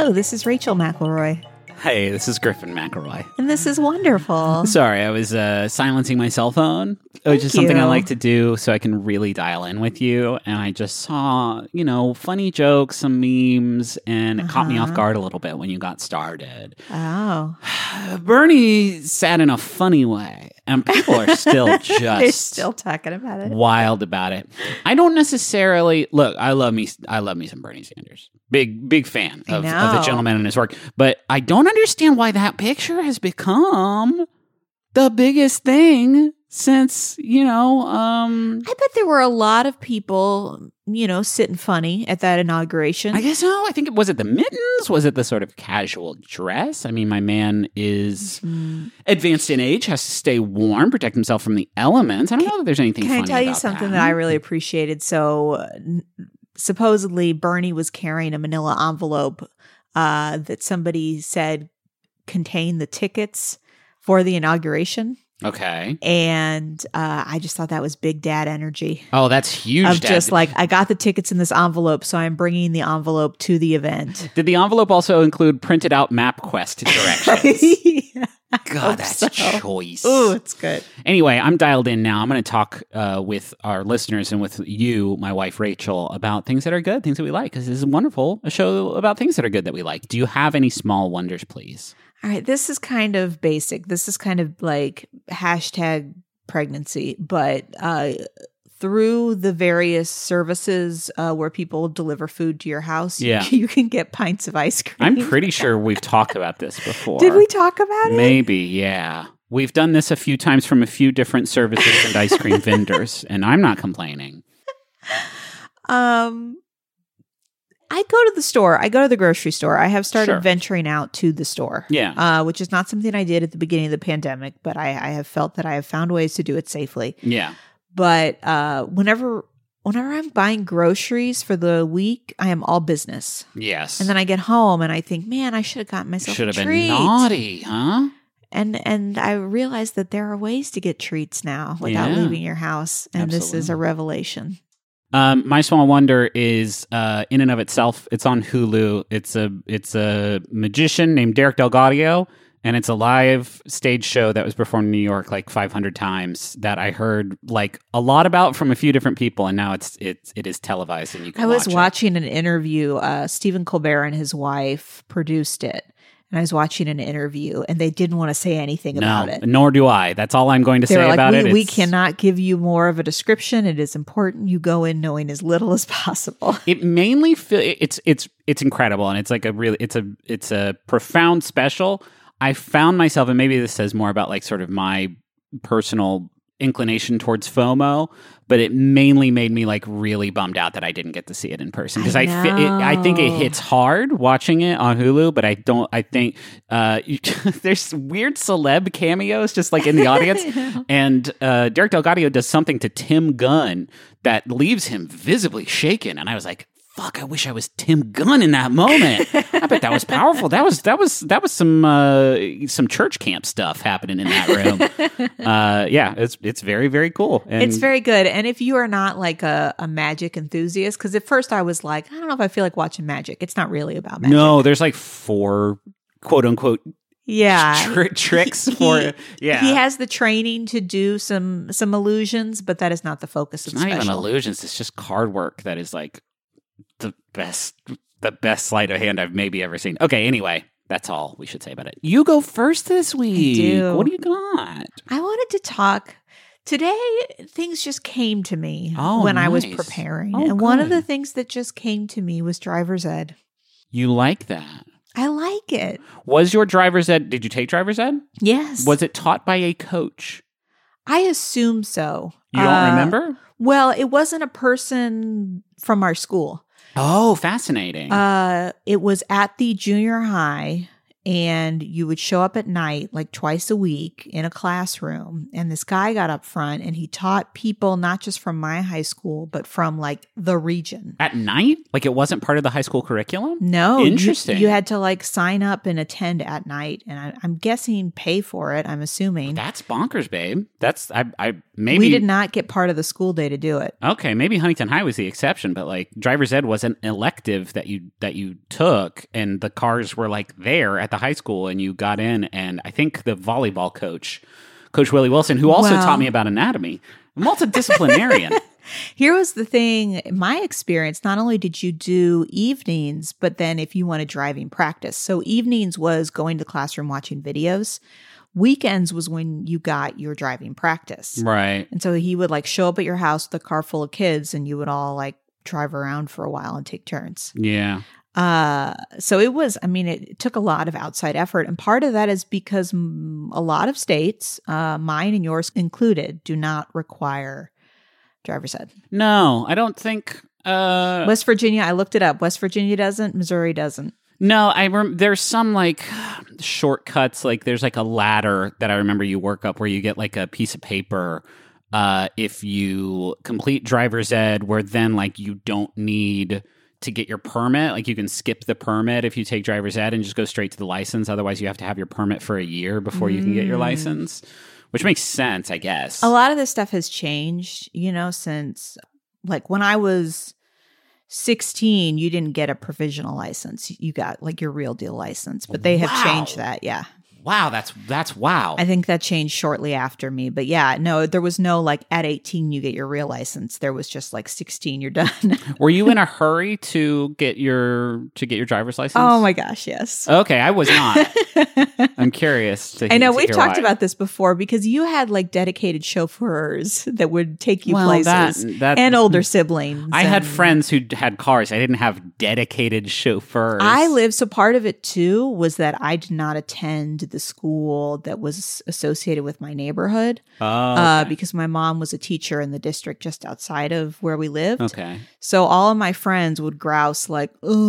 Hello, this is Rachel McElroy. Hey, this is Griffin McElroy. And this is wonderful. Sorry, I was silencing my cell phone, which is something I like to do so I can really dial in with you. And I just saw, funny jokes, some memes, and it caught me off guard a little bit when you got started. Oh. Bernie said in a funny way, and people are still just They're still talking about it. Wild about it. I don't necessarily look. I love me some Bernie Sanders. Big fan of the gentleman and his work. But I don't understand why that picture has become the biggest thing since, I bet there were a lot of people, sitting funny at that inauguration. I guess so. I think was it the mittens? Was it the sort of casual dress? I mean, my man is advanced in age, has to stay warm, protect himself from the elements. I don't know that there's anything funny about that. Can I tell you something that I really appreciated? So supposedly Bernie was carrying a manila envelope that somebody said contained the tickets for the inauguration. Okay. And I just thought that was big dad energy. Oh, that's huge. Of just like, I got the tickets in this envelope, so I'm bringing the envelope to the event. Did the envelope also include printed out MapQuest directions? Yeah, God, that's choice. Ooh, it's good. Anyway, I'm dialed in now. I'm going to talk with our listeners and with you, my wife, Rachel, about things that are good, things that we like, because this is wonderful, a show about things that are good that we like. Do you have any small wonders, please? All right, this is kind of basic. This is kind of like hashtag pregnancy, but through the various services where people deliver food to your house, you can get pints of ice cream. I'm pretty sure we've talked about this before. Did we talk about it? Maybe, yeah. We've done this a few times from a few different services and ice cream vendors, and I'm not complaining. I go to the store. I go to the grocery store. I have started venturing out to the store. Yeah. Which is not something I did at the beginning of the pandemic, but I have felt that I have found ways to do it safely. Yeah. But whenever I'm buying groceries for the week, I am all business. Yes. And then I get home and I think, man, I should have gotten myself a treat. Should have been naughty, huh? And I realized that there are ways to get treats now without leaving your house. And This is a revelation. My small wonder is in and of itself. It's on Hulu. It's a magician named Derek DelGaudio, and it's a live stage show that was performed in New York like 500 times. That I heard like a lot about from a few different people, and now it is televised and you can. I was watching an interview. Stephen Colbert and his wife produced it. And I was watching an interview, and they didn't want to say anything about it. Nor do I. That's all I'm going to say about it. We cannot give you more of a description. It is important you go in knowing as little as possible. It mainly it's incredible, and it's like it's a profound special. I found myself, and maybe this says more about like sort of my personal inclination towards FOMO, but it mainly made me like really bummed out that I didn't get to see it in person, because I think it hits hard watching it on Hulu, but I think there's weird celeb cameos just like in the audience, and Derek DelGaudio does something to Tim Gunn that leaves him visibly shaken, and I was like, fuck, I wish I was Tim Gunn in that moment. I bet that was powerful. That was some church camp stuff happening in that room. It's very, very cool. And it's very good. And if you are not like a magic enthusiast, because at first I was like, I don't know if I feel like watching magic. It's not really about magic. No, there's like 4 quote unquote tricks for He has the training to do some illusions, but that is not the focus of the special. It's not even illusions. It's just card work that is like the best sleight of hand I've maybe ever seen. Okay, anyway, that's all we should say about it. You go first this week. I do. What do you got? I wanted to talk today. Things just came to me when I was preparing. And one of the things that just came to me was driver's ed. You like that? I like it. Was your driver's ed, did you take driver's ed? Yes. Was it taught by a coach? I assume so. You don't remember? Well, it wasn't a person from our school. Oh, fascinating. It was at the junior high, and you would show up at night like twice a week in a classroom. And this guy got up front and he taught people not just from my high school, but from like the region. At night? Like it wasn't part of the high school curriculum? No. Interesting. You had to like sign up and attend at night. And I'm guessing pay for it, I'm assuming. That's bonkers, babe. That's, I maybe. We did not get part of the school day to do it. Okay, maybe Huntington High was the exception, but like driver's ed was an elective that you took, and the cars were like there at the high school, and you got in. And I think the volleyball coach, Coach Willie Wilson, who also taught me about anatomy, multidisciplinarian. Here was the thing, my experience, not only did you do evenings, but then if you wanted driving practice. So evenings was going to the classroom, watching videos. Weekends was when you got your driving practice. Right. And so he would like show up at your house with a car full of kids, and you would all like drive around for a while and take turns. Yeah. So it was, I mean, it took a lot of outside effort. And part of that is because a lot of states, mine and yours included, do not require driver's ed. No, I don't think. West Virginia, I looked it up. West Virginia doesn't. Missouri doesn't. No, there's some like shortcuts. Like there's like a ladder that I remember you work up where you get like a piece of paper if you complete driver's ed, where then like you don't need to get your permit. Like you can skip the permit if you take driver's ed and just go straight to the license. Otherwise, you have to have your permit for a year before you can get your license, which makes sense, I guess. A lot of this stuff has changed, since like when I was 16, you didn't get a provisional license. You got like your real deal license, but they have changed that. Yeah. Wow. That's wow. I think that changed shortly after me, but yeah, no, there was no like at 18, you get your real license. There was just like 16, you're done. Were you in a hurry to get your driver's license? Oh my gosh. Yes. Okay. I was not. I'm curious. I know we've talked about this before because you had like dedicated chauffeurs that would take you places and older siblings. I had friends who had cars. I didn't have dedicated chauffeurs. So part of it too was that I did not attend the school that was associated with my neighborhood because my mom was a teacher in the district just outside of where we lived. Okay. So all of my friends would grouse like,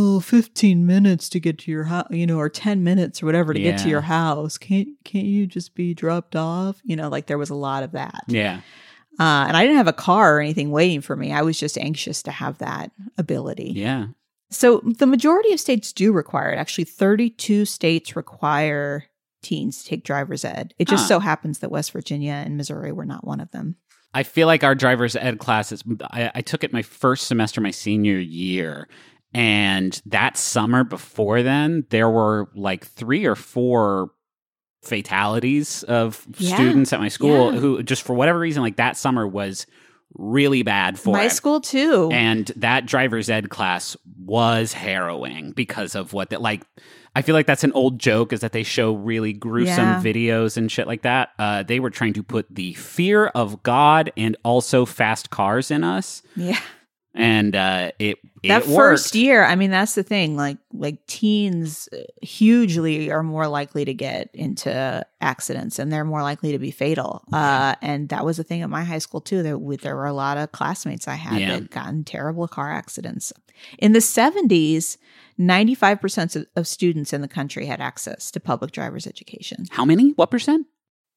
15 minutes to get to your house, or 10 minutes or whatever to get to your house. Can't you just be dropped off? Like there was a lot of that. Yeah. And I didn't have a car or anything waiting for me. I was just anxious to have that ability. Yeah. So the majority of states do require it. Actually, 32 states require teens to take driver's ed. It just so happens that West Virginia and Missouri were not one of them. I feel like our driver's ed classes, I took it my first semester, my senior year. And that summer before then, there were like 3 or 4 fatalities of students at my school who just for whatever reason, like that summer was really bad for my school too. And that driver's ed class was harrowing because of what that like. I feel like that's an old joke is that they show really gruesome videos and shit like that. They were trying to put the fear of God and also fast cars in us. Yeah. And it that worked. First year, I mean, that's the thing. Like teens hugely are more likely to get into accidents, and they're more likely to be fatal. And that was a thing at my high school too. There were a lot of classmates I had that got in terrible car accidents. In the 70s, 95% of students in the country had access to public driver's education. How many? What percent?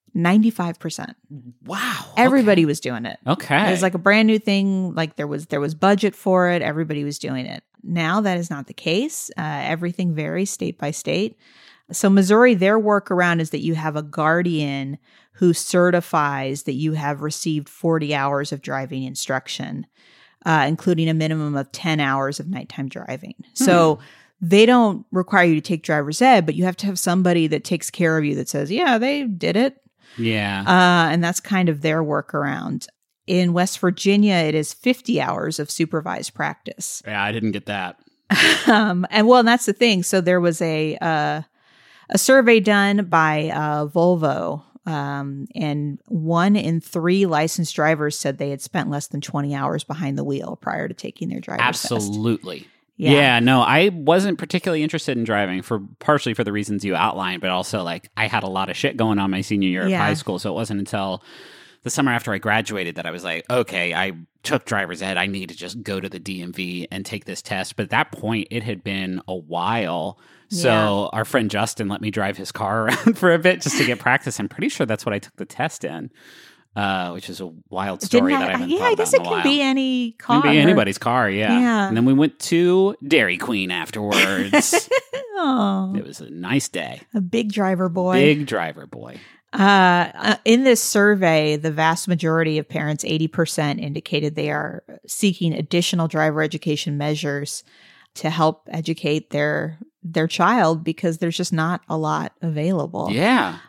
95%. Wow. Everybody was doing it. Okay. It was like a brand new thing. Like there was budget for it. Everybody was doing it. Now that is not the case. Everything varies state by state. So Missouri, their workaround is that you have a guardian who certifies that you have received 40 hours of driving instruction, including a minimum of 10 hours of nighttime driving. So they don't require you to take driver's ed, but you have to have somebody that takes care of you that says, yeah, they did it. Yeah. And that's kind of their workaround. In West Virginia, it is 50 hours of supervised practice. Yeah, I didn't get that. And that's the thing. So there was a survey done by Volvo, and 1 in 3 licensed drivers said they had spent less than 20 hours behind the wheel prior to taking their driver's test. Absolutely. Yeah, no, I wasn't particularly interested in driving partially for the reasons you outlined, but also like I had a lot of shit going on my senior year of high school. So it wasn't until the summer after I graduated that I was like, okay, I took driver's ed. I need to just go to the DMV and take this test. But at that point, it had been a while. So our friend Justin let me drive his car around for a bit just to get practice. I'm pretty sure that's what I took the test in, which is a wild story that I haven't thought I guess it about in a can while. be any car. It can be anybody's car, Yeah. And then we went to Dairy Queen afterwards. Oh, It was a nice day. a big driver boy. Big driver boy. In this survey, the vast majority of parents, 80%, indicated they are seeking additional driver education measures to help educate their child because there's just not a lot available. Yeah.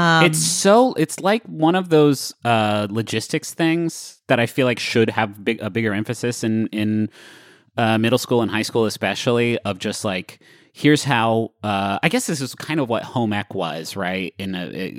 It's like one of those logistics things that I feel like should have a bigger emphasis in middle school and high school, especially, of just like, here's how, I guess this is kind of what home ec was, right? In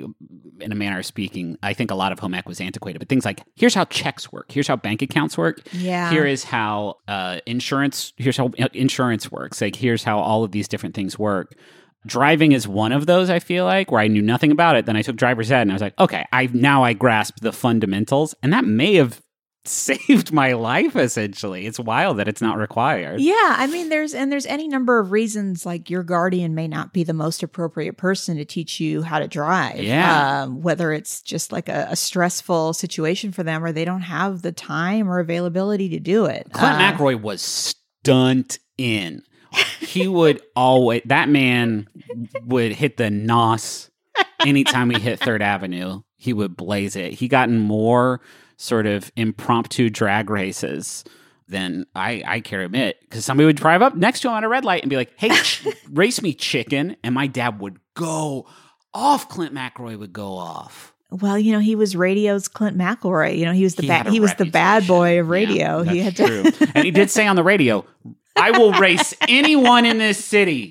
a manner of speaking. I think a lot of home ec was antiquated, but things like, here's how checks work. Here's how bank accounts work. Yeah. Here is how here's how insurance works. Like, here's how all of these different things work. Driving is one of those, I feel like, where I knew nothing about it. Then I took driver's ed and I was like, okay, I grasp the fundamentals. And that may have saved my life, essentially. It's wild that it's not required. Yeah, I mean, there's any number of reasons, like your guardian may not be the most appropriate person to teach you how to drive. Yeah. Whether it's just like a stressful situation for them or they don't have the time or availability to do it. Clint McElroy was stunt in. He would always, that man would hit the NOS anytime we hit 3rd Avenue. He would blaze it. He got in more sort of impromptu drag races than I care to admit, because somebody would drive up next to him on a red light and be like, hey, race me, chicken. And my dad would go off. Clint McElroy would go off. Well, he was radio's Clint McElroy. He was He had a he was the bad boy of radio. Yeah, he had that's to true. And he did say on the radio, I will race anyone in this city.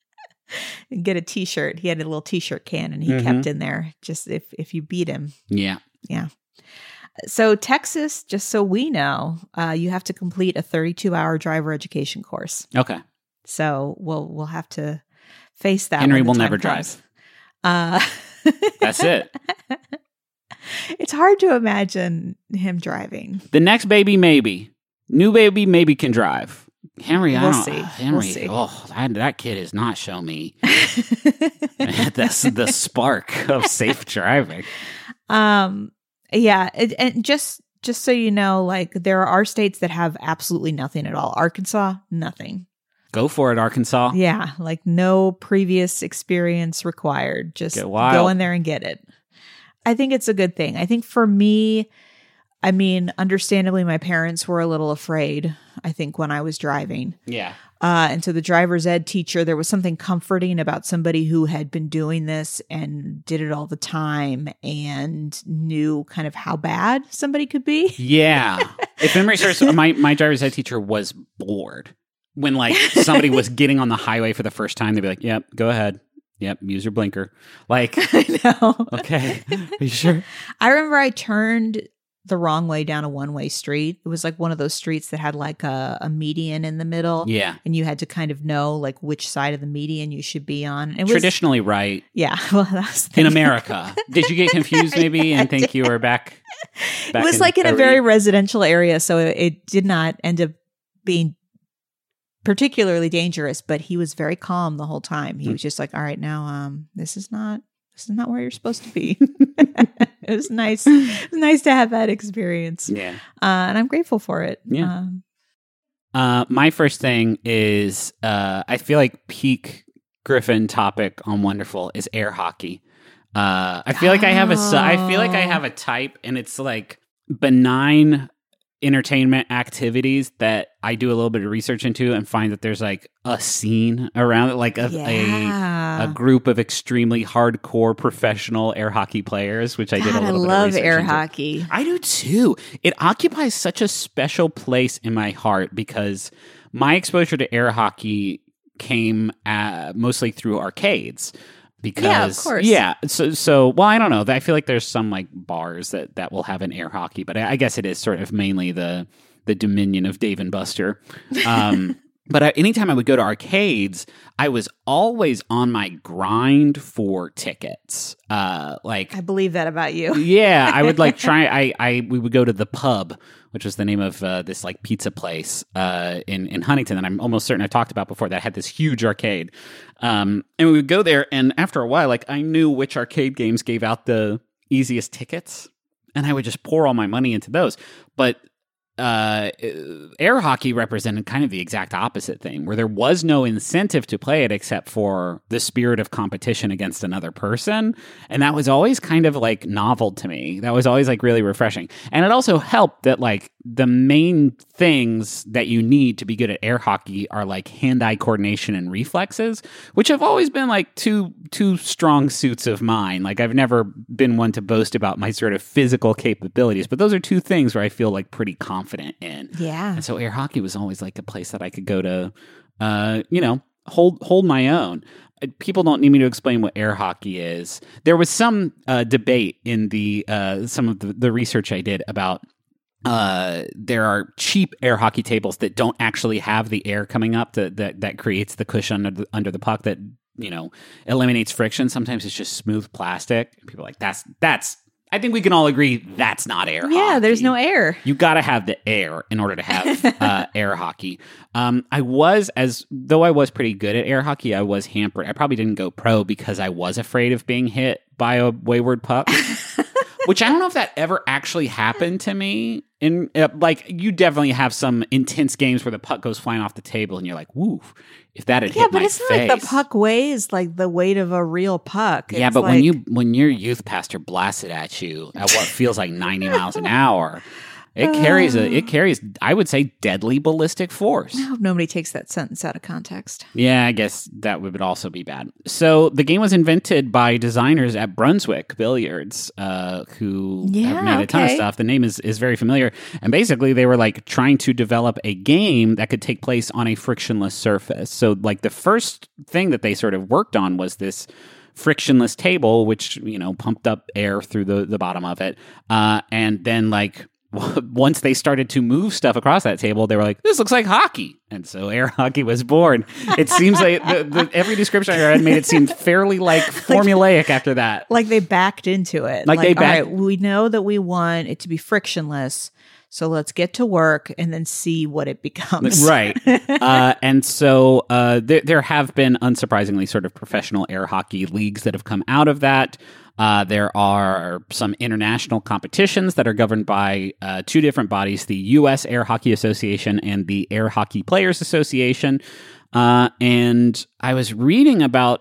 get a T-shirt. He had a little T-shirt can, and he kept in there just if you beat him. Yeah. Yeah. So Texas, just so we know, you have to complete a 32-hour driver education course. Okay. So we'll have to face that. Henry when the will time never comes. drive. That's it. It's hard to imagine him driving. The next baby, maybe. New baby, maybe can drive. Henry, I We'll don't see. Henry, We'll see. that kid has not shown me that's the spark of safe driving. Yeah, and just so you know, like there are states that have absolutely nothing at all. Arkansas, nothing. Go for it, Arkansas. Yeah, like no previous experience required. Just Get wild. go in there and get it. I think it's a good thing. I think for me, I mean, understandably, my parents were a little afraid, I think, when I was driving. Yeah. And so the driver's ed teacher, there was something comforting about somebody who had been doing this and did it all the time and knew kind of how bad somebody could be. Yeah. If memory serves, my driver's ed teacher was bored. When like somebody was getting on the highway for the first time, they'd be like, yep, go ahead. Yep, use your blinker. Like, I know. okay. Are you sure? I remember I turned the wrong way down a one-way street. It was like one of those streets that had like a median in the middle. Yeah. And you had to kind of know like which side of the median you should be on. It was, Traditionally right. yeah. Well, that was the In America. Did you get confused maybe and think you were back it was like in a 30? very residential area, so it did not end up being particularly dangerous, but he was very calm the whole time. He was just like, all right, now this is not where you're supposed to be. It was nice. It was nice to have that experience. Yeah. And I'm grateful for it. Yeah. My first thing is I feel like peak Griffin topic on Wonderful is air hockey. I feel like I have a type, and it's like benign entertainment activities that I do a little bit of research into and find that there's like a scene around it, like a group of extremely hardcore professional air hockey players, which I did a little bit of research air into. hockey. I do too. It occupies such a special place in my heart because my exposure to air hockey came mostly through arcades. Because, yeah, of course. Yeah. So, well, I don't know. I feel like there's some like bars that will have an air hockey, but I guess it is sort of mainly the dominion of Dave and Buster. But anytime I would go to arcades, I was always on my grind for tickets. I believe that about you. Yeah, I would try. We would go to the Pub, which was the name of this like pizza place in Huntington that I'm almost certain I've talked about before, that had this huge arcade. And we would go there, and after a while, like, I knew which arcade games gave out the easiest tickets, and I would just pour all my money into those. But air hockey represented kind of the exact opposite thing, where there was no incentive to play it except for the spirit of competition against another person. And that was always kind of like novel to me. That was always like really refreshing. And it also helped that like the main things that you need to be good at air hockey are like hand-eye coordination and reflexes, which have always been like two strong suits of mine. Like, I've never been one to boast about my sort of physical capabilities, but those are two things where I feel like pretty confident in. Yeah. And so air hockey was always like a place that I could go to, hold my own. People don't need me to explain what air hockey is. There was some debate in the some of the research I did about there are cheap air hockey tables that don't actually have the air coming up that creates the cushion under the puck that, eliminates friction. Sometimes it's just smooth plastic. People are like, that's I think we can all agree that's not air hockey. Yeah, there's no air. You got to have the air in order to have air hockey. I was pretty good at air hockey, I was hampered. I probably didn't go pro because I was afraid of being hit by a wayward puck. Which I don't know if that ever actually happened to me. In you definitely have some intense games where the puck goes flying off the table and you're like, woo, if that had hit my face. Yeah, but it's not like the puck weighs like the weight of a real puck. Yeah, but when your youth pastor blasts it at you at what feels like 90 miles an hour, it carries, I would say, deadly ballistic force. I hope nobody takes that sentence out of context. Yeah, I guess that would also be bad. So the game was invented by designers at Brunswick Billiards, who have made a ton of stuff. The name is very familiar. And basically, they were like trying to develop a game that could take place on a frictionless surface. So like the first thing that they sort of worked on was this frictionless table, which, pumped up air through the bottom of it. And then like, once they started to move stuff across that table, they were like, this looks like hockey. And so air hockey was born. It seems like every description I read made it seem fairly like formulaic after that. Like they backed into it. All right, we know that we want it to be frictionless, so let's get to work and then see what it becomes. Right. And so there have been, unsurprisingly, sort of professional air hockey leagues that have come out of that. There are some international competitions that are governed by two different bodies, the U.S. Air Hockey Association and the Air Hockey Players Association. And I was reading about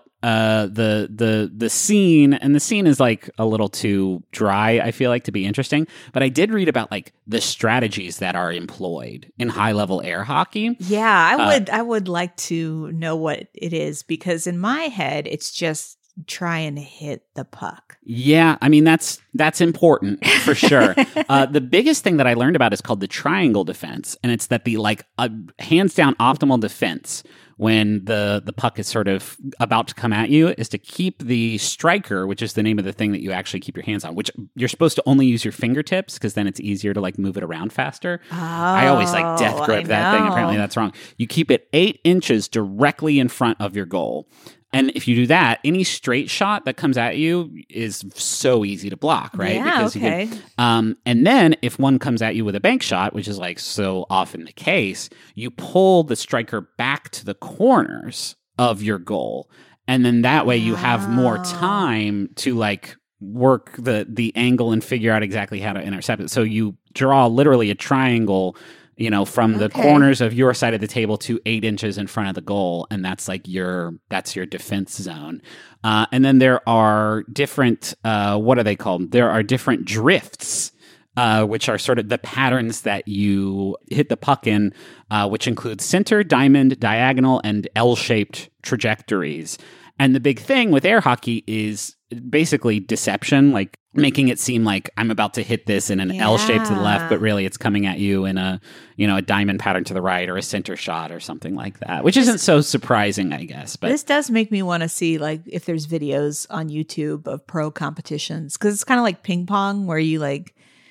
the scene, and the scene is like a little too dry, I feel like, to be interesting. But I did read about like the strategies that are employed in high-level air hockey. Yeah, I would like to know what it is, because in my head, it's just try and hit the puck. Yeah, I mean, that's important for sure. The biggest thing that I learned about is called the triangle defense, and it's that the hands down optimal defense when the puck is sort of about to come at you is to keep the striker, which is the name of the thing that you actually keep your hands on, which you're supposed to only use your fingertips because then it's easier to like move it around faster. Oh, I always like death grip that thing. Apparently that's wrong. You keep it 8 inches directly in front of your goal. And if you do that, any straight shot that comes at you is so easy to block, right? Yeah, because okay. you can, and then if one comes at you with a bank shot, which is like so often the case, you pull the striker back to the corners of your goal. And then that way you have more time to like work the angle and figure out exactly how to intercept it. So you draw literally a triangle, from the corners of your side of the table to 8 inches in front of the goal. And that's like your defense zone. And then there are different, what are they called? There are different drifts, which are sort of the patterns that you hit the puck in, which include center, diamond, diagonal, and L-shaped trajectories. And the big thing with air hockey is basically deception, like making it seem like I'm about to hit this in an L shape to the left, but really it's coming at you in a diamond pattern to the right, or a center shot or something like that, which isn't so surprising, I guess. But this does make me want to see like if there's videos on YouTube of pro competitions, because it's kind of like ping pong where you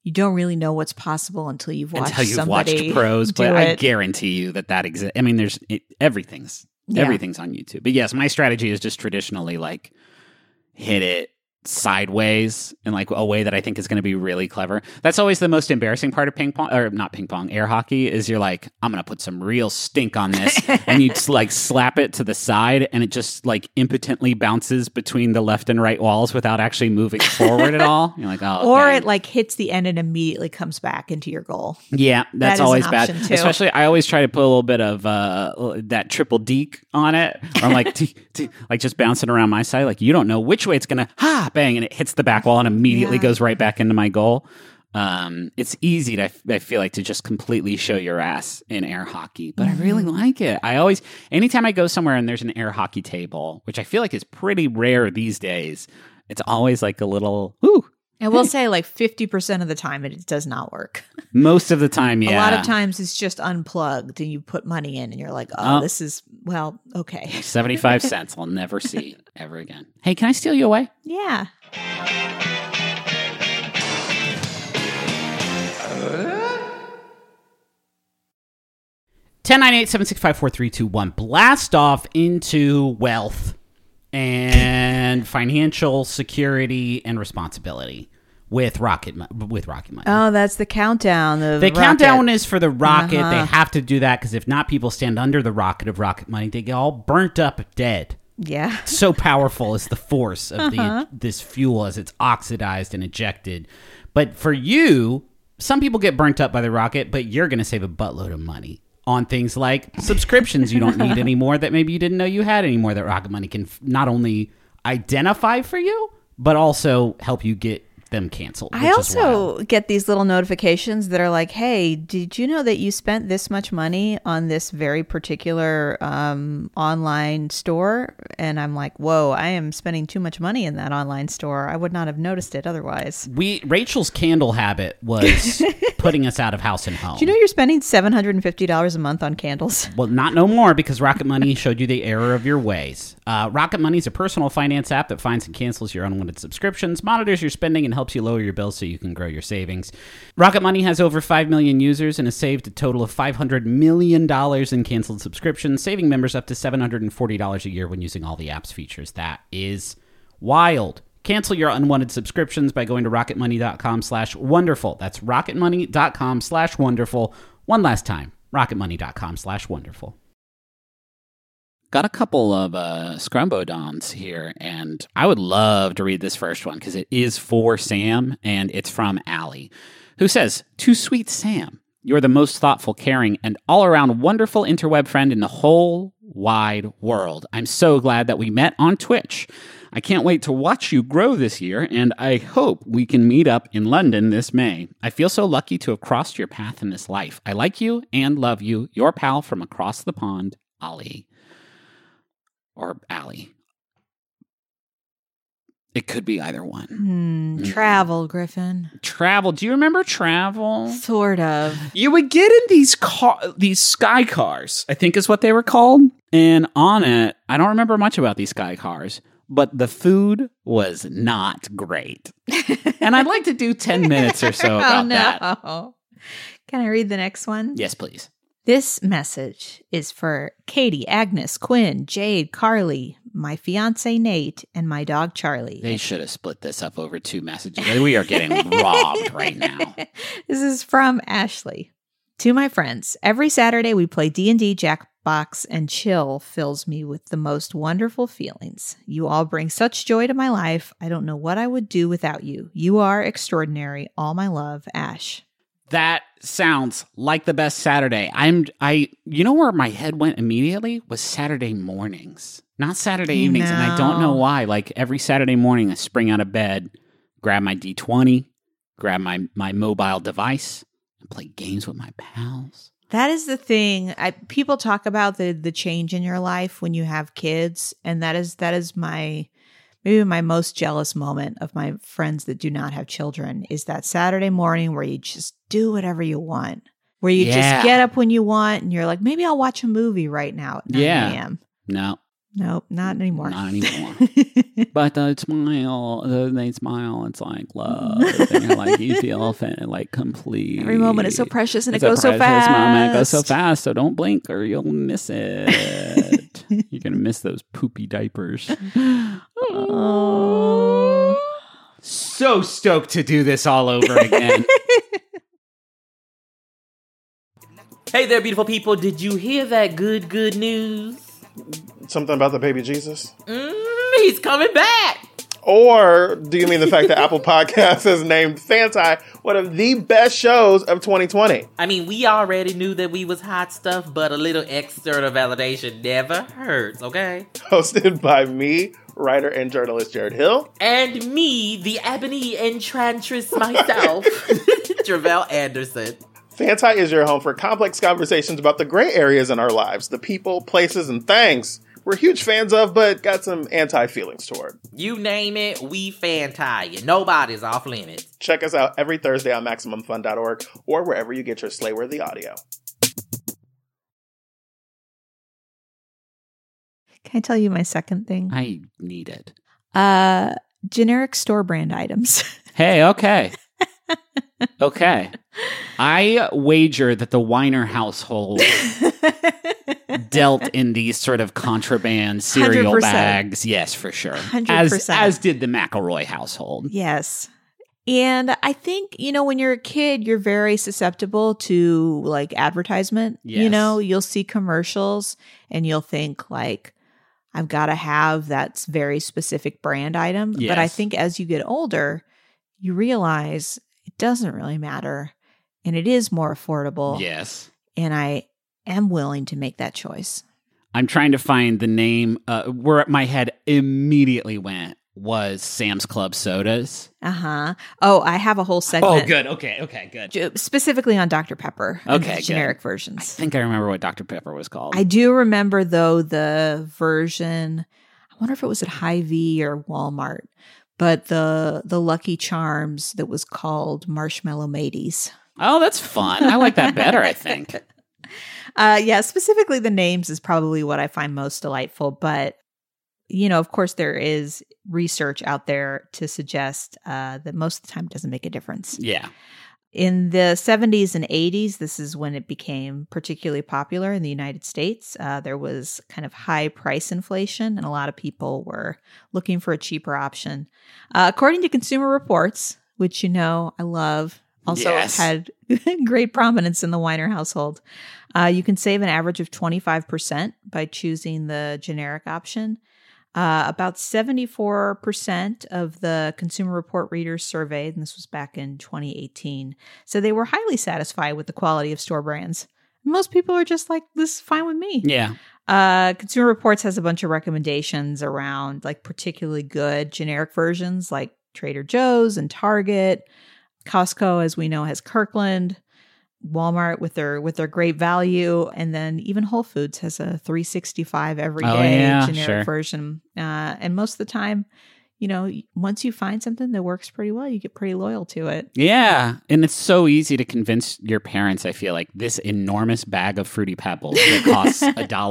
you don't really know what's possible until you've watched watched pros. do But I it. guarantee you that exists. I mean, everything's on YouTube. But yes, my strategy is just traditionally like hit it sideways in like a way that I think is going to be really clever. That's always the most embarrassing part of air hockey is you're like, I'm going to put some real stink on this. And you like slap it to the side and it just like impotently bounces between the left and right walls without actually moving forward at all. You're like, oh, or dang. it like hits the end and immediately comes back into your goal. Yeah, that's That is always an bad. option, too. Especially, I always try to put a little bit of that triple deke on it. Or I'm like, like just bouncing around my side. Like, you don't know which way it's going to, bang, and it hits the back wall and immediately goes right back into my goal. It's easy to, I feel like, to just completely show your ass in air hockey, but I really like it. Anytime I go somewhere and there's an air hockey table, which I feel like is pretty rare these days, it's always like a little, I will say like 50% of the time it does not work. Most of the time, yeah. A lot of times it's just unplugged and you put money in and you're like, this is, well, okay. 75 cents I'll never see ever again. Hey, can I steal you away? Yeah. (1098-765-4321). Blast off into wealth and financial security and responsibility with Rocket Money. Oh, that's the countdown. The countdown is for the rocket. They have to do that because if not, people stand under the rocket of Rocket Money. They get all burnt up dead. Yeah. So powerful is the force of this fuel as it's oxidized and ejected. But for you, some people get burnt up by the rocket, but you're going to save a buttload of money on things like subscriptions you don't need anymore that maybe you didn't know you had anymore that Rocket Money can not only identify for you, but also help you get them canceled. I also get these little notifications that are like, hey, did you know that you spent this much money on this very particular online store? And I'm like, whoa, I am spending too much money in that online store. I would not have noticed it otherwise. Rachel's candle habit was putting us out of house and home. Do you know you're spending $750 a month on candles? Well, not no more because Rocket Money showed you the error of your ways. Rocket Money is a personal finance app that finds and cancels your unwanted subscriptions, monitors your spending, and helps you lower your bills so you can grow your savings. Rocket Money has over 5 million users and has saved a total of $500 million in canceled subscriptions, saving members up to $740 a year when using all the app's features. That is wild. Cancel your unwanted subscriptions by going to rocketmoney.com/wonderful. That's rocketmoney.com/wonderful. One last time, rocketmoney.com/wonderful. Got a couple of Scrumbodons here, and I would love to read this first one because it is for Sam, and it's from Allie, who says, "To sweet Sam, you're the most thoughtful, caring, and all-around wonderful interweb friend in the whole wide world. I'm so glad that we met on Twitch. I can't wait to watch you grow this year, and I hope we can meet up in London this May. I feel so lucky to have crossed your path in this life. I like you and love you. Your pal from across the pond, Ali." Or Allie. It could be either one. Travel, Griffin. Travel. Do you remember Travel? Sort of. You would get in these sky cars, I think is what they were called. And on it, I don't remember much about these sky cars, but the food was not great. And I'd like to do 10 minutes or so about that. Can I read the next one? Yes, please. This message is for Katie, Agnes, Quinn, Jade, Carly, my fiance Nate, and my dog Charlie. They should have split this up over 2 messages. We are getting robbed right now. This is from Ashley. To my friends, every Saturday we play D&D, Jackbox, and chill fills me with the most wonderful feelings. You all bring such joy to my life. I don't know what I would do without you. You are extraordinary. All my love, Ash. That sounds like the best Saturday. You know where my head went immediately was Saturday mornings, not Saturday evenings. And I don't know why. Like every Saturday morning, I spring out of bed, grab my D20, grab my mobile device, and play games with my pals. That is the thing. People talk about the change in your life when you have kids, and that is maybe my most jealous moment of my friends that do not have children is that Saturday morning where you just do whatever you want, where you just get up when you want and you're like, maybe I'll watch a movie right now at 9 a.m. No, Nope, not anymore. Not anymore. But they smile. It's like love. And like you feel like complete. Every moment is so precious and it's it goes so fast. Moment. It goes so fast, so don't blink or you'll miss it. You're gonna miss those poopy diapers. Oh. So stoked to do this all over again. Hey there, beautiful people. Did you hear that good news? Something about the baby Jesus? He's coming back. Or do you mean the fact that Apple Podcasts has named Fanti one of the best shows of 2020? I mean, we already knew that we was hot stuff, but a little external validation never hurts, okay? Hosted by me, writer and journalist Jared Hill. And me, the ebony enchantress myself, Travell Anderson. Fanti is your home for complex conversations about the gray areas in our lives, the people, places, and things we're huge fans of, but got some anti-feelings toward. You name it, we Fanti. Nobody's off limits. Check us out every Thursday on MaximumFun.org or wherever you get your Slayworthy audio. Can I tell you my second thing? I need it. Generic store brand items. Hey, okay. Okay. I wager that the Weiner household dealt in these sort of contraband cereal 100%. bags. Yes, for sure. 100%. As did the McElroy household. Yes. And I think, when you're a kid, you're very susceptible to like advertisement. Yes. You'll see commercials and you'll think like, I've got to have that very specific brand item. Yes. But I think as you get older, you realize it doesn't really matter. And it is more affordable. Yes. And I am willing to make that choice. I'm trying to find the name where my head immediately went was Sam's Club sodas. Uh-huh. Oh, I have a whole segment. Oh, good. Okay, good. Specifically on Dr. Pepper. And Okay, the generic good. versions. I think I remember what Dr. Pepper was called. I do remember, though, the version, I wonder if it was at Hy-Vee or Walmart, but the Lucky Charms that was called Marshmallow Mateys. Oh, that's fun. I like that better, I think. Yeah, specifically the names is probably what I find most delightful. But, of course, there is research out there to suggest that most of the time it doesn't make a difference. Yeah. In the 70s and 80s, this is when it became particularly popular in the United States. There was kind of high price inflation, and a lot of people were looking for a cheaper option. According to Consumer Reports, which I love, also Yes. had great prominence in the Weiner household, you can save an average of 25% by choosing the generic option. About 74% of the Consumer Report readers surveyed, and this was back in 2018, so they were highly satisfied with the quality of store brands. Most people are just like, this is fine with me. Yeah. Consumer Reports has a bunch of recommendations around like particularly good generic versions like Trader Joe's and Target. Costco, as we know, has Kirkland. Walmart with their great value, and then even Whole Foods has a $3.65 every day generic version. And most of the time, once you find something that works pretty well, you get pretty loyal to it. Yeah. And it's so easy to convince your parents, I feel like, this enormous bag of Fruity Pebbles that costs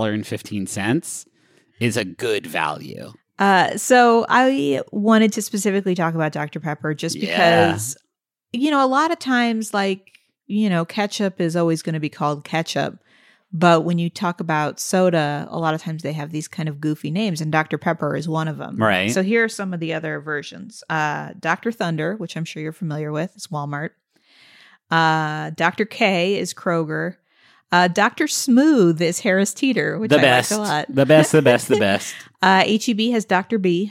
$1.15 is a good value. So I wanted to specifically talk about Dr. Pepper just because, a lot of times, like, ketchup is always going to be called ketchup. But when you talk about soda, a lot of times they have these kind of goofy names, and Dr. Pepper is one of them. Right. So here are some of the other versions. Dr. Thunder, which I'm sure you're familiar with, is Walmart. Dr. K is Kroger. Dr. Smooth is Harris Teeter, which I like a lot. The best. H-E-B has Dr. B.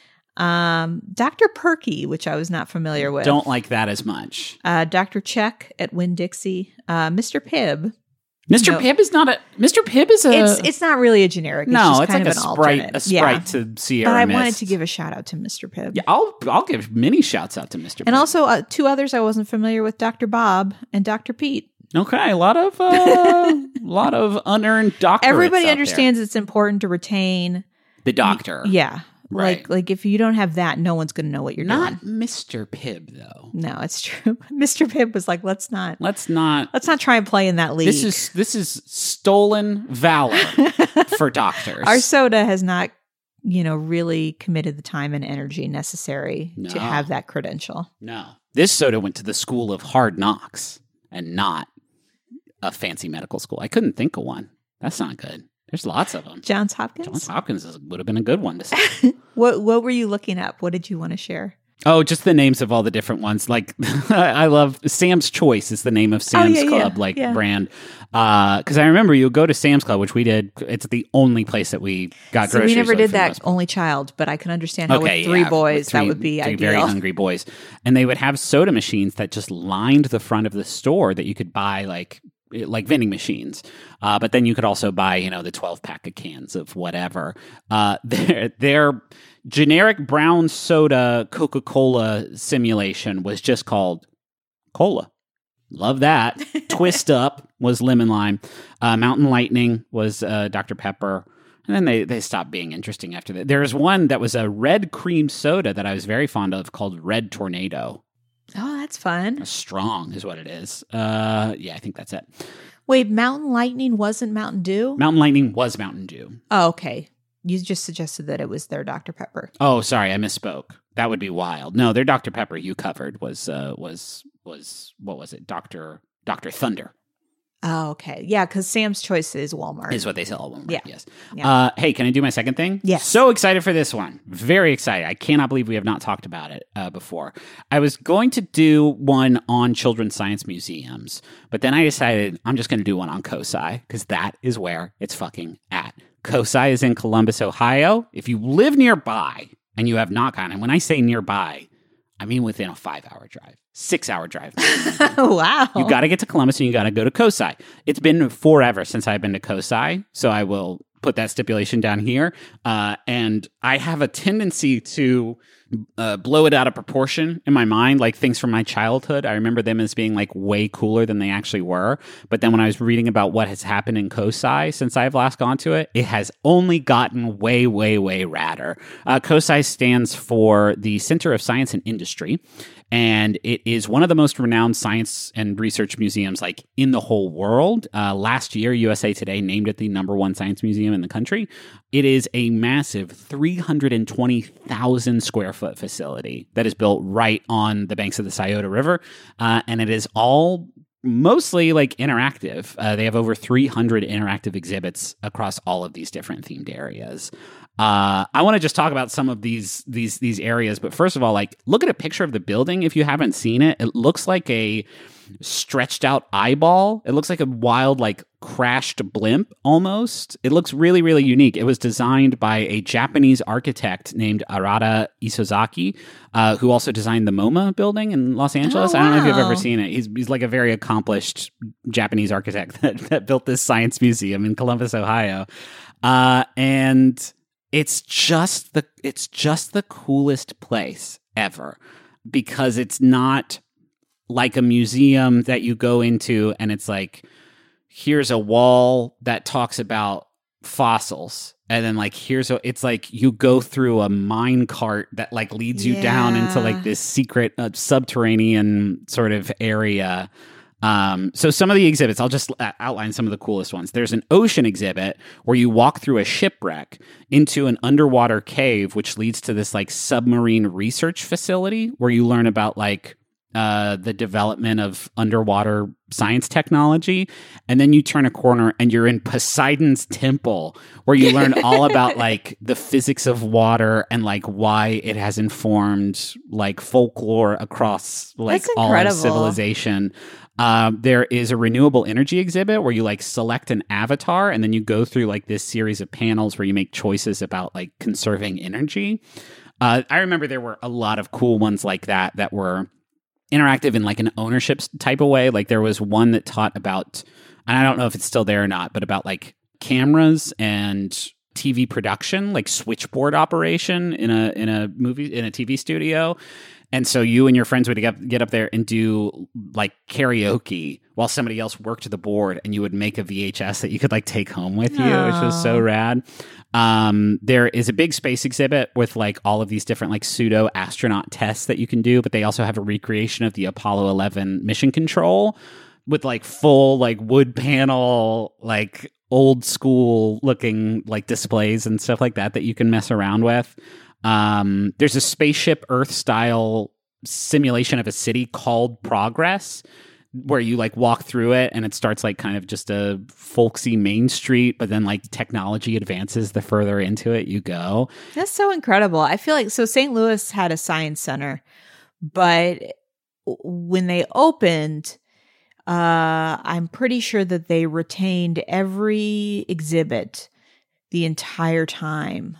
Dr. Perky, which I was not familiar with. Don't like that as much. Dr. Check at Winn-Dixie. Mr. Pibb. Mr. Pibb is not a. Mr. Pibb is a. It's not really a generic. It's just kind like of a an Sprite. alternate. A Sprite to Sierra But I Mist. wanted to give a shout out to Mr. Pibb. Yeah, I'll give many shouts out to Mr. Pibb. And also two others I wasn't familiar with: Dr. Bob and Dr. Pete. Okay, a lot of unearned doctorates. Everybody out understands it's important to retain there. The doctor. Yeah. Right. Like if you don't have that, no one's going to know what you're Not doing. Mr. Pibb, though. No, it's true. Mr. Pibb was like, let's not try and play in that league. This is stolen valor for doctors. Our soda has not, really committed the time and energy necessary to have that credential. No. This soda went to the school of hard knocks and not a fancy medical school. I couldn't think of one. That's not good. There's lots of them. Johns Hopkins? Johns Hopkins would have been a good one to say. What were you looking up? What did you want to share? Oh, just the names of all the different ones. Like, I love Sam's Choice is the name of Sam's Club, brand. Because I remember you go to Sam's Club, which we did. It's the only place that we got groceries. We never did that only child, but I can understand how with three boys, that would be three ideal. Very hungry boys. And they would have soda machines that just lined the front of the store that you could buy like vending machines. But then you could also buy, the 12-pack of cans of whatever. Their generic brown soda Coca-Cola simulation was just called Cola. Love that. Twist Up was lemon lime. Mountain Lightning was Dr. Pepper. And then they stopped being interesting after that. There's one that was a red cream soda that I was very fond of called Red Tornado. Oh, that's fun. Strong is what it is. I think that's it. Wait, Mountain Lightning wasn't Mountain Dew? Mountain Lightning was Mountain Dew. Oh, okay. You just suggested that it was their Dr. Pepper. Oh, sorry, I misspoke. That would be wild. No, their Dr. Pepper you covered was what was it? Dr. Thunder. Oh, okay. Yeah, because Sam's Choice is Walmart. Is what they sell at Walmart, yes. Yeah. Hey, can I do my second thing? Yes. So excited for this one. Very excited. I cannot believe we have not talked about it before. I was going to do one on children's science museums, but then I decided I'm just going to do one on COSI because that is where it's fucking at. COSI is in Columbus, Ohio. If you live nearby and you have not gone, and when I say nearby, I mean within a 5-hour drive. 6-hour drive. Wow. You got to get to Columbus and you got to go to COSI. It's been forever since I've been to COSI, so I will put that stipulation down here. And I have a tendency to blow it out of proportion in my mind, like things from my childhood. I remember them as being like way cooler than they actually were. But then when I was reading about what has happened in COSI since I've last gone to it, it has only gotten way, way, way radder. COSI stands for the Center of Science and Industry. And it is one of the most renowned science and research museums like in the whole world. Last year, USA Today named it the #1 science museum in the country. It is a massive 320,000 square foot facility that is built right on the banks of the Scioto River. And it is all mostly like interactive. They have over 300 interactive exhibits across all of these different themed areas. I want to just talk about some of these areas, but first of all, like look at a picture of the building. If you haven't seen it, it looks like a stretched out eyeball. It looks like a wild, like crashed blimp almost. It looks really, really unique. It was designed by a Japanese architect named Arata Isozaki, who also designed the MoMA building in Los Angeles. Oh, wow. I don't know if you've ever seen it. He's like a very accomplished Japanese architect that built this science museum in Columbus, Ohio. And it's just the coolest place ever because it's not like a museum that you go into and it's like, here's a wall that talks about fossils. And then like, it's like you go through a mine cart that like leads you down into like this secret subterranean sort of area. So some of the exhibits, I'll just outline some of the coolest ones. There's an ocean exhibit where you walk through a shipwreck into an underwater cave, which leads to this like submarine research facility where you learn about like the development of underwater science technology. And then you turn a corner and you're in Poseidon's temple where you learn all about like the physics of water and like why it has informed like folklore across like all of civilization. There is a renewable energy exhibit where you like select an avatar and then you go through like this series of panels where you make choices about like conserving energy. I remember there were a lot of cool ones like that were interactive in like an ownership type of way. Like there was one that taught about, and I don't know if it's still there or not, but about like cameras and TV production, like switchboard operation in a TV studio. And so you and your friends would get up there and do like karaoke while somebody else worked the board, and you would make a VHS that you could like take home with you, which was so rad. There is a big space exhibit with like all of these different like pseudo astronaut tests that you can do, but they also have a recreation of the Apollo 11 mission control with like full like wood panel, like old school looking like displays and stuff like that you can mess around with. There's a spaceship Earth style simulation of a city called Progress, where you like walk through it and it starts like kind of just a folksy main street, but then like technology advances the further into it you go. That's so incredible. I feel like St. Louis had a science center, but when they opened, I'm pretty sure that they retained every exhibit the entire time.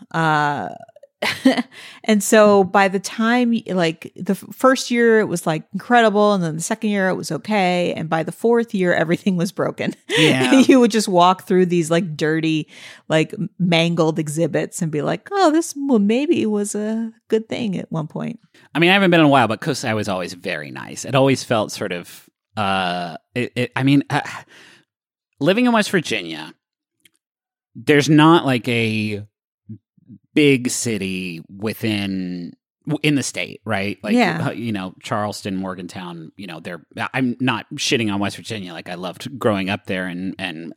And so by the time, like the first year it was like incredible, and then the second year it was okay, and by the fourth year everything was broken. Yeah. You would just walk through these like dirty, like mangled exhibits and be like, oh, this maybe was a good thing at one point. I mean, I haven't been in a while, but Kosai was always very nice. It always felt sort of living in West Virginia, there's not like a big city in the state, right? Like, Charleston, Morgantown, I'm not shitting on West Virginia. Like, I loved growing up there and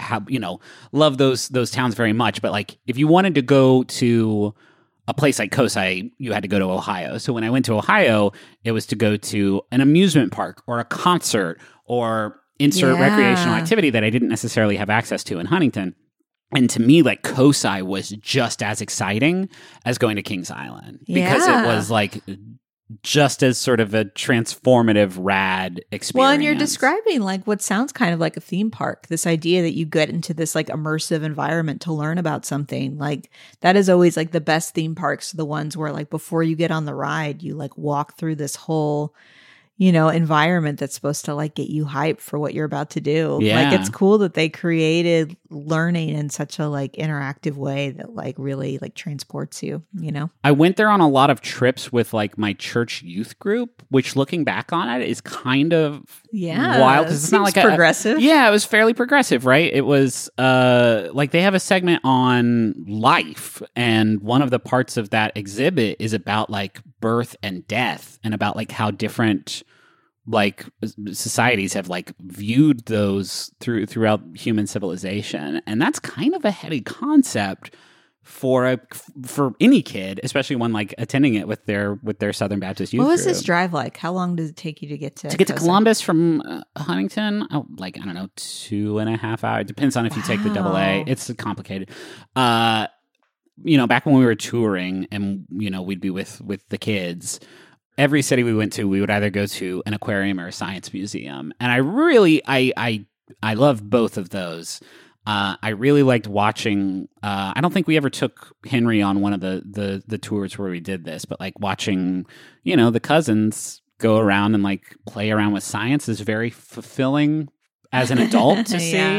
love those towns very much. But like, if you wanted to go to a place like Kosai, you had to go to Ohio. So when I went to Ohio, it was to go to an amusement park or a concert or insert recreational activity that I didn't necessarily have access to in Huntington. And to me, like, Kosai was just as exciting as going to Kings Island, because it was like just as sort of a transformative, rad experience. Well, and you're describing like what sounds kind of like a theme park, this idea that you get into this like immersive environment to learn about something. Like, that is always like the best theme parks, the ones where like before you get on the ride, you like walk through this whole environment that's supposed to like get you hyped for what you're about to do. Yeah. Like, it's cool that they created learning in such a like interactive way that like really like transports you, I went there on a lot of trips with like my church youth group, which looking back on it is kind of wild, because it's not like progressive. It was fairly progressive, right? It was like they have a segment on life, and one of the parts of that exhibit is about like birth and death, and about like how different like societies have like viewed those throughout human civilization. And that's kind of a heady concept for any kid, especially one like attending it with their Southern Baptist youth What was group. this drive like? How long does it take you to get to to Columbus from Huntington? Oh, like, I don't know, 2.5 hours. It depends on if you take the AA. It's complicated. Back when we were touring and, we'd be with the kids, every city we went to, we would either go to an aquarium or a science museum. And I really, I love both of those. I really liked watching, I don't think we ever took Henry on one of the tours where we did this, but like watching, the cousins go around and like play around with science is very fulfilling as an adult to see.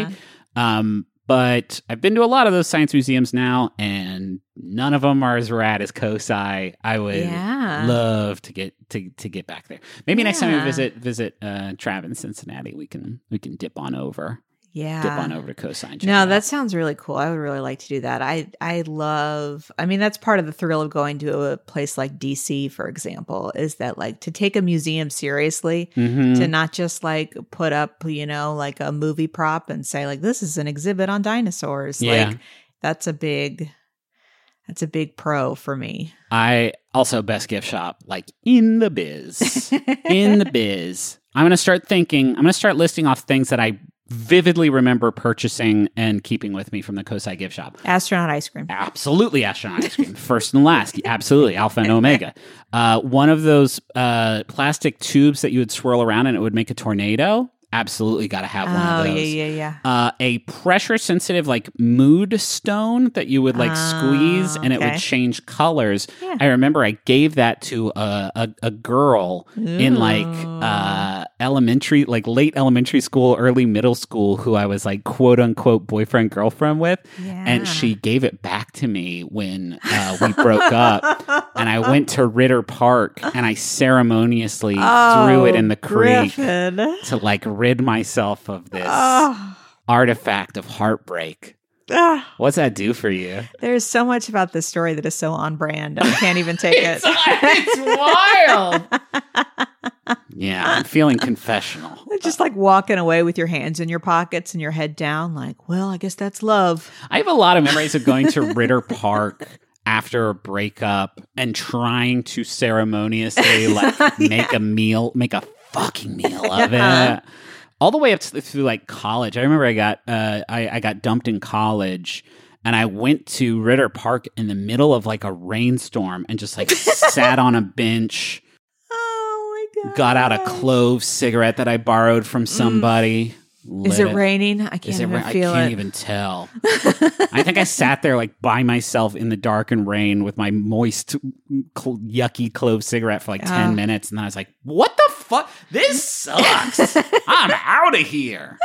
But I've been to a lot of those science museums now, and none of them are as rad as Kosai. I would love to get back there. Maybe next time we visit Trav in Cincinnati, we can dip on over. Yeah. Dip on over to Kosai. No, that sounds really cool. I would really like to do that. That's part of the thrill of going to a place like DC, for example, is that like to take a museum seriously, to not just like put up, like a movie prop and say like, this is an exhibit on dinosaurs. Yeah. Like, that's a big pro for me. I also best gift shop, like in the biz. In the biz. I'm going to start listing off things that I vividly remember purchasing and keeping with me from the Kosai gift shop. Astronaut ice cream. Absolutely astronaut ice cream. First and last. Absolutely. Alpha and Omega. One of those plastic tubes that you would swirl around and it would make a tornado. Absolutely got to have one of those. yeah. A pressure sensitive like mood stone that you would like squeeze and it would okay. change colors. Yeah. I remember I gave that to a girl in like elementary, like late elementary school, early middle school, who I was like quote unquote boyfriend girlfriend with, and she gave it back to me when we broke up. And I went to Ritter Park and I ceremoniously threw it in the creek to like rid myself of this artifact of heartbreak. What's that do for you? There's so much about this story that is so on brand. I can't even take it. It's wild. Yeah, I'm feeling confessional. Just like walking away with your hands in your pockets and your head down, like, well, I guess that's love. I have a lot of memories of going to Ritter Park after a breakup and trying to ceremoniously like make a fucking meal of it. All the way up through like college. I remember I got dumped in college and I went to Ritter Park in the middle of like a rainstorm and just like sat on a bench. Oh my God. Got out a clove cigarette that I borrowed from somebody. Is it raining? I can't even feel it. I can't even tell. I think I sat there like by myself in the dark and rain with my moist, yucky clove cigarette for like 10 minutes. And then I was like, what the fuck? This sucks. I'm out of here.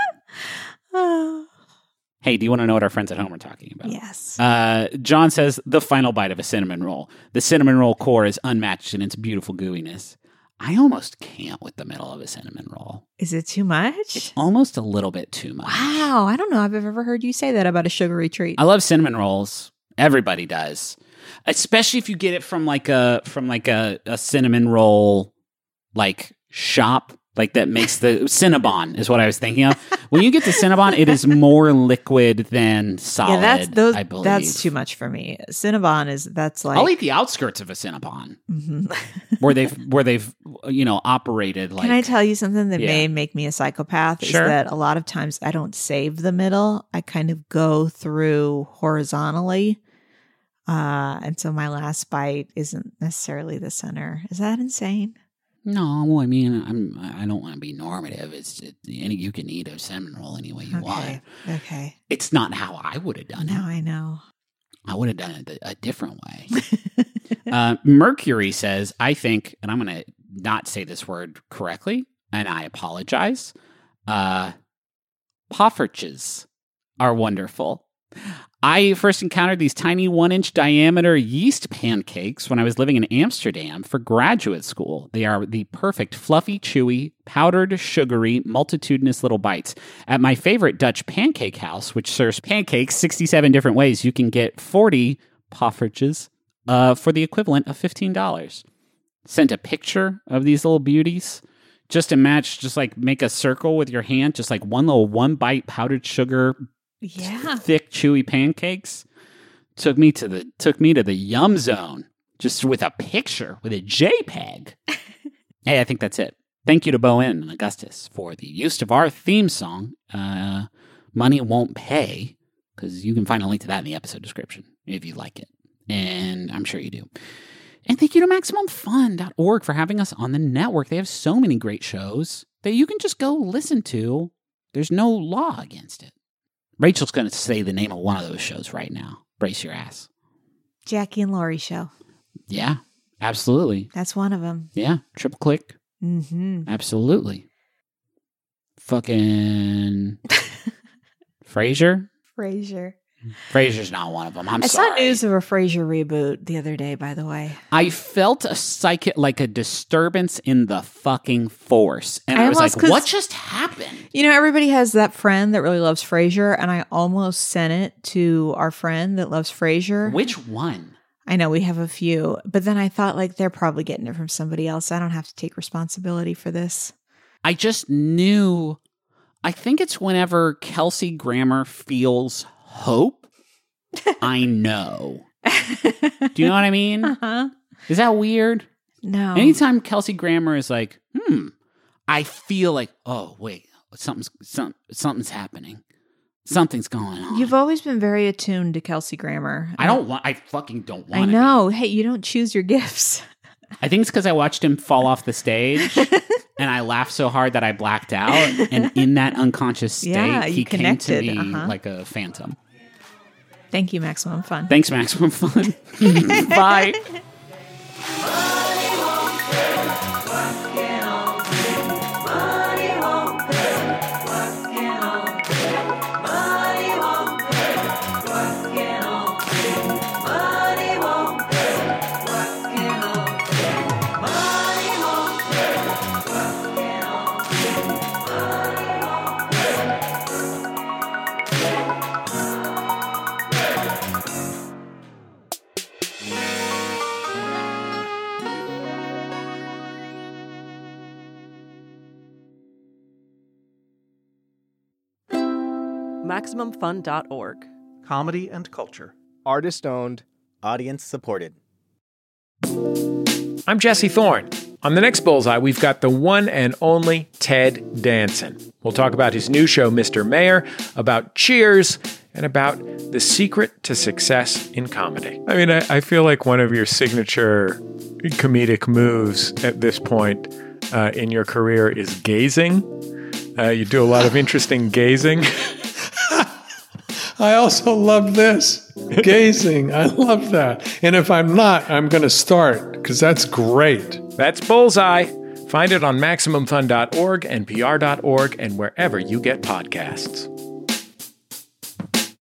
Hey, do you want to know what our friends at home are talking about? Yes. John says, the final bite of a cinnamon roll. The cinnamon roll core is unmatched in its beautiful gooiness. I almost can't with the middle of a cinnamon roll. Is it too much? It's almost a little bit too much. Wow. I don't know if I've ever heard you say that about a sugary treat. I love cinnamon rolls. Everybody does. Especially if you get it from like a cinnamon roll like shop. Like that makes the Cinnabon is what I was thinking of. When you get to Cinnabon, it is more liquid than solid. I believe that's too much for me. Cinnabon that's like I'll eat the outskirts of a Cinnabon, where they've operated. Like, can I tell you something that may make me a psychopath? Sure. Is that a lot of times I don't save the middle. I kind of go through horizontally, and so my last bite isn't necessarily the center. Is that insane? No, well, I mean, I don't want to be normative. You can eat a cinnamon roll any way you want. Okay. It's not how I would have done it. No, I know. I would have done it a different way. Mercury says, I think, and I'm going to not say this word correctly, and I apologize. Poffertjes are wonderful. I first encountered these tiny 1-inch diameter yeast pancakes when I was living in Amsterdam for graduate school. They are the perfect fluffy, chewy, powdered, sugary, multitudinous little bites. At my favorite Dutch pancake house, which serves pancakes 67 different ways, you can get 40 poffertjes for the equivalent of $15. Sent a picture of these little beauties. Just make a circle with your hand, just like one bite powdered sugar. Yeah. Thick, chewy pancakes. Took me to the yum zone just with a picture, with a JPEG. Hey, I think that's it. Thank you to Bowen and Augustus for the use of our theme song, Money Won't Pay, because you can find a link to that in the episode description if you like it. And I'm sure you do. And thank you to MaximumFun.org for having us on the network. They have so many great shows that you can just go listen to. There's no law against it. Rachel's going to say the name of one of those shows right now. Brace your ass. Jackie and Laurie show. Yeah, absolutely. That's one of them. Yeah, Triple Click. Mm-hmm. Absolutely. Fucking Frasier. Frasier's not one of them. I saw news of a Frasier reboot the other day, by the way. I felt a disturbance in the fucking force. And I was like, what just happened? You know, everybody has that friend that really loves Frasier, and I almost sent it to our friend that loves Frasier. Which one? I know we have a few, but then I thought like they're probably getting it from somebody else. I don't have to take responsibility for this. I just knew. I think it's whenever Kelsey Grammer feels hope, I know. Do you know what I mean? Uh-huh. Is that weird? No. Anytime Kelsey Grammer is like, I feel like, oh wait, something's happening. Something's going on. You've always been very attuned to Kelsey Grammer. I fucking don't want to. I know. Hey, you don't choose your gifts. I think it's because I watched him fall off the stage and I laughed so hard that I blacked out. And in that unconscious state, Yeah, you he came to connected. me like a phantom. Thank you, Maximum Fun. Thanks, Maximum Fun. Bye. MaximumFun.org. Comedy and culture. Artist owned. Audience supported. I'm Jesse Thorne. On the next Bullseye, we've got the one and only Ted Danson. We'll talk about his new show, Mr. Mayor, about Cheers, and about the secret to success in comedy. I mean, I feel like one of your signature comedic moves at this point in your career is gazing. You do a lot of interesting gazing. I also love this. Gazing. I love that. And if I'm not, I'm going to start because that's great. That's Bullseye. Find it on MaximumFun.org, NPR.org, and wherever you get podcasts.